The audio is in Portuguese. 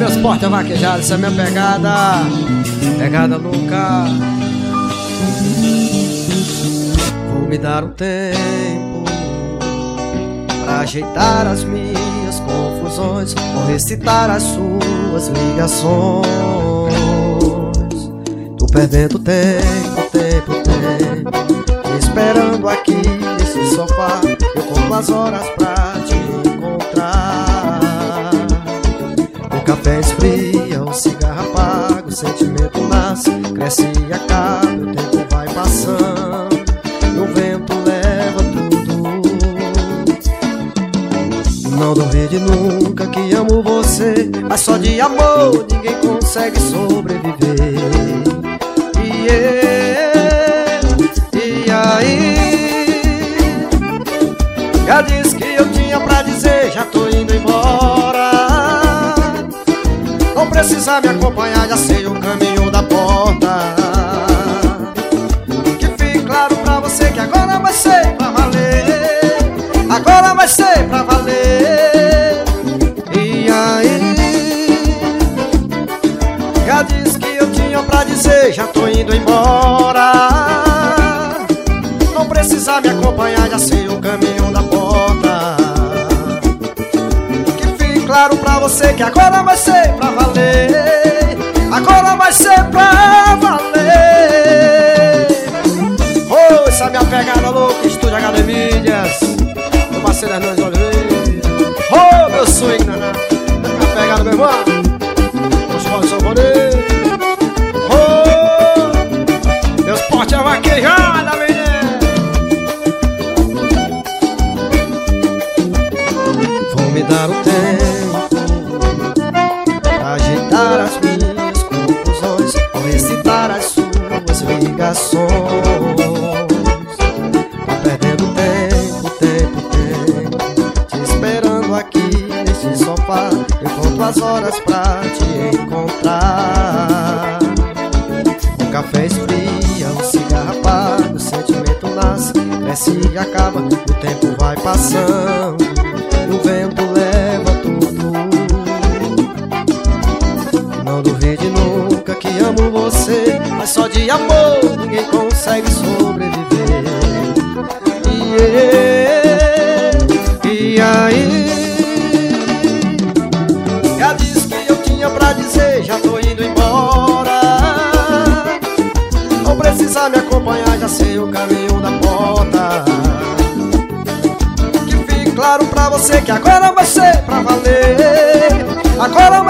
meus porta vaquejados, essa é minha pegada, pegada louca. Vou me dar um tempo pra ajeitar as minhas confusões, vou recitar as suas ligações. Tô perdendo tempo, esperando aqui nesse sofá. Eu conto as horas pra te encontrar. O café esfria, o cigarro apaga, o sentimento nasce, cresce e acaba. O tempo vai passando, o vento leva tudo. Não duvide nunca que amo você, mas só de amor ninguém consegue sobreviver. E aí, já disse que eu tinha pra dizer, já tô indo embora. Não precisa me acompanhar, já sei o caminho da porta. Que fique claro pra você que agora vai ser pra valer. Agora vai ser pra valer. E aí, já disse que eu tinha pra dizer, já tô indo embora. Não precisa me acompanhar, já sei o caminho da porta. Que fique claro pra você que agora vai ser pra valer. Agora vai ser pra valer. Oh, essa é a minha pegada louca, Estúdio HD Mídias. Meu parceiro Hernandes Oliveira. Oh, meu swing, naná. Minha pegada, meu irmão. Os colos são bonitos. Oh, meus porte é vaquejada, menino. Vou me dar um tempo pra ajeitar as minhas confusões, vou recitar as suas ligações. Tô perdendo tempo, te esperando aqui nesse sofá. Eu conto as horas pra te encontrar. O café esfria, o cigarro apaga, o sentimento nasce, cresce e acaba. O tempo vai passando, o vento leva tudo. Não duvide nunca que amo você, mas só de amor ninguém consegue sobreviver. E aí, já disse que eu tinha pra dizer, já tô indo embora. Não precisa me acompanhar, já sei o caminho da porta. Que fique claro pra você que agora vai ser pra valer. Agora